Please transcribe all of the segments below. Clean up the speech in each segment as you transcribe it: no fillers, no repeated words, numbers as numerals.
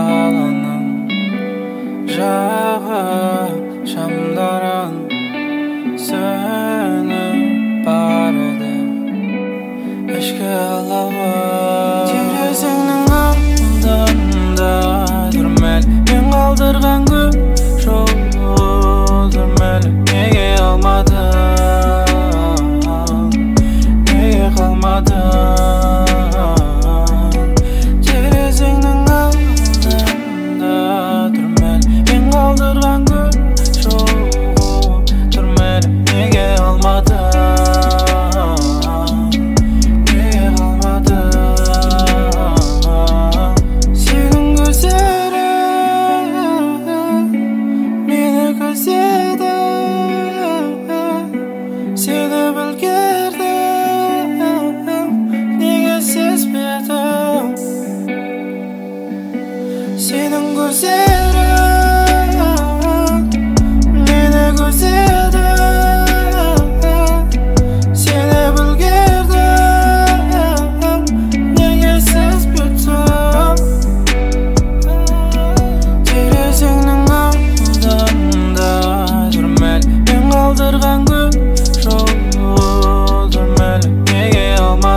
қаланың жағы шамдарын сөніп барады ішкі алауы. Терезеңнің алдында түрмәл мен қалдырған гүл түрмәл. Неге алмадың, неге қалмадың? Терезеңнің алдында түрмәл мен қалдырған гүл түрмәл. Неге алмадың, неге қалмадың? Сенің көздерің мені көздеді, сені білгердім, неге сезбедің? Сенің көздерің мені көздеді, сені білгердім, неге сезбедің? Терезеңнің алдында түрмәл мен қалдырған гүл түрмәл. Неге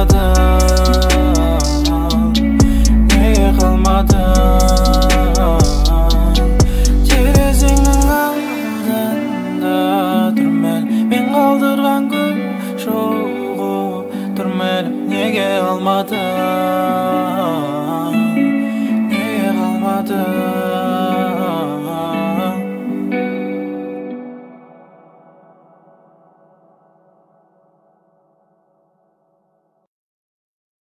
алмадың, неге қалмадың? Терезеңнің алдында түрмәл мен қалдырған гүл түрмәл. Неге алмадың?